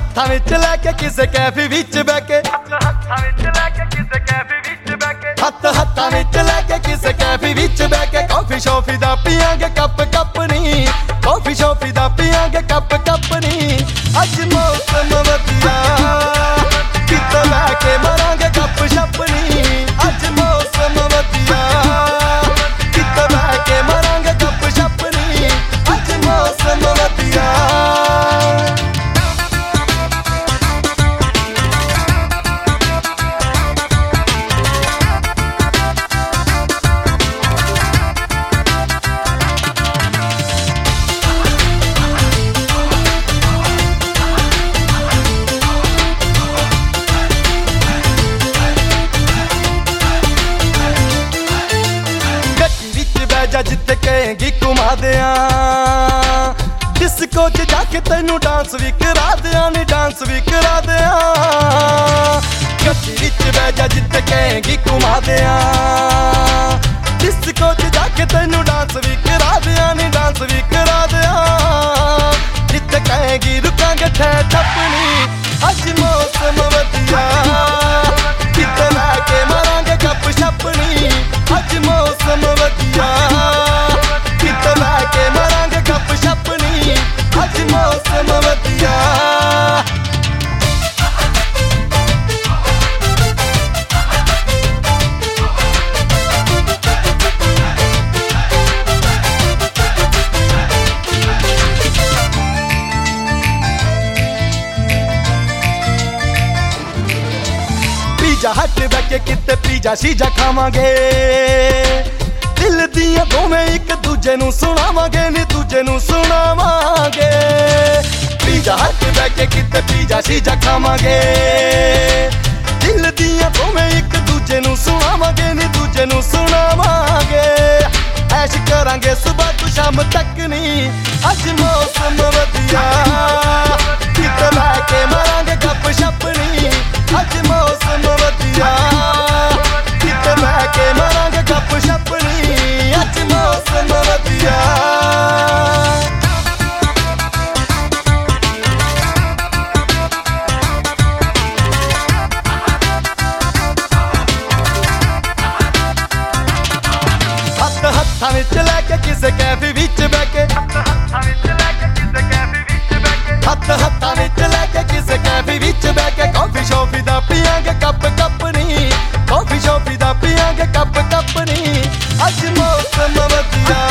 ਹੱਥਾਂ ਵਿੱਚ ਲੈ ਕੇ ਕਿਸੇ ਕੈਫੇ ਵਿੱਚ ਬਹਿ ਕੇ ਹੱਥ ਹੱਥਾਂ ਵਿੱਚ ਲੈ ਕੇ ਕਿਸੇ ਕੈਫੇ ਵਿੱਚ ਬਹਿ ਕੇ ਕਾਫੀ ਸ਼ੌਫੀ ਦਾ ਪੀਆਂਗੇ ਕੱਪ ਕੱਪ ਨੀ ਕਾਫੀ ਸ਼ੌਫੀ ਦਾ ਪੀਆਂਗੇ ਕੱਪ ਕੱਪ ਨੀ ਅੱਜ ਮੌਸਮ ਵਧੀਆ ਕਿਤੇ ਬਹਿ ਕੇ ਮਾਰਾਂਗੇ ਗੱਪ ਸ਼ੱਪ ਨੀ ਅੱਜ ਮੌਸਮ ਵਧੀਆ ਕਿਤੇ ਬਹਿ ਕੇ ਮਾਰਾਂਗੇ ਗੱਪ ਸ਼ੱਪ ਨੀ ਅੱਜ ਮੌਸਮ ਵਧੀਆ ਜਿੱਥੇ ਕਹੇਂਗੀ ਘੁਮਾ ਦਿਆਂ ਡਿਸਕੋ 'ਚ ਜਾ ਕੇ ਤੈਨੂੰ ਡਾਂਸ ਵੀ ਕਰਾ ਦਿਆਂ ਨੀ ਡਾਂਸ ਵੀ ਕਰਾ ਦਿਆਂ ਗੱਡੀ ਵਿੱਚ ਬਹਿ ਜਾ ਜਿੱਥੇ ਕਹੇਂਗੀ ਘੁਮਾ ਦਿਆਂ ਡਿਸਕੋ 'ਚ ਜਾ ਕੇ ਤੈਨੂੰ ਡਾਂਸ ਵੀ ਕਰਾ ਦਿਆਂ ਨੀ ਡਾਂਸ ਵੀ ਕਰਾ ਦਿਆਂ ਜਿੱਥੇ ਕਹੇਂਗੀ ਰੁਕਾਂਗੇ ਠਹਿ ਠੱਪਣੀ ਅੱਜ ਮੌਸਮ ਵਧੀਆ ਕਿਤੇ ਲੈ ਕੇ ਮਾਰਾਂਗੇ ਗੱਪ ਛੱਪਣੀ ਅੱਜ ਮੌਸਮ ਵਧੀਆ ਕਿਤੇ ਲੈ ਕੇ ਮਾਰਾਂਗੇ ਗੱਪ ਛੱਪਣੀ ਅੱਜ ਮੌਸਮ ਵਧੀਆ ਪੀਜ਼ਾ ਹੱਟ ਬਹਿ ਕੇ ਕਿਤੇ ਪੀਜ਼ਾ ਸ਼ੀਜ਼ਾ ਖਾਵਾਂਗੇ ਦਿਲ ਦੀਆਂ ਦੋਵੇਂ ਇੱਕ ਦੂਜੇ ਨੂੰ ਸੁਣਾਵਾਂਗੇ ਨੀ ਦੂਜੇ ਨੂੰ ਸੁਣਾਵਾਂਗੇ ਪੀਜ਼ਾ ਹੱਟ ਬਹਿ ਕੇ ਕਿਤੇ ਪੀਜ਼ਾ ਸ਼ੀਜ਼ਾ ਖਾਵਾਂਗੇ ਦਿਲ ਦੀਆਂ ਦੋਵੇਂ ਇੱਕ ਦੂਜੇ ਨੂੰ ਸੁਣਾਵਾਂਗੇ ਨੀ ਦੂਜੇ ਨੂੰ ਸੁਣਾਵਾਂਗੇ ਐਸ਼ ਕਰਾਂਗੇ ਸੁਬਾਹ ਤੋਂ ਸ਼ਾਮ ਤੱਕ ਨੀ ਅੱਜ ਮੌਸਮ ਵਧੀਆ ਕਿਤੇ ਲੈ ਕੇ ਮਾਰਾਂਗੇ ਗੱਪ ਛੱਪ ਨੀ ਅੱਜ ਮੌਸਮ ਵਧੀਆ ਕਿਤੇ ਲੈ ਕੇ ਮਾਰਾਂਗੇ ਗੱਪ ਛੱਪ ਨੀ ਅੱਜ ਮੌਸਮ ਵਧੀਆ ਹੱਥ ਹੱਥਾਂ ਵਿੱਚ ਲੈ ਕੇ ਕਿਸੇ ਕੈਫੇ ਵਿੱਚ ਬਹਿ ਕੇ ਹੱਥ ਹੱਥਾਂ ਵਿੱਚ ਲੈ ਕੇ ਕਿਸੇ ਕੈਫੇ ਵਿੱਚ ਬਹਿ ਕੇ ਕਾਫੀ ਸ਼ੌਫੀ ਦਾ ਪੀਆਂਗੇ ਕੱਪ ਕੱਪ ਨੀ ਕਾਫੀ ਸ਼ੌਫੀ ਦਾ ਪੀਆਂਗੇ ਕੱਪ ਕੱਪ ਨੀ ਅੱਜ ਮੌਸਮ ਵਧੀਆ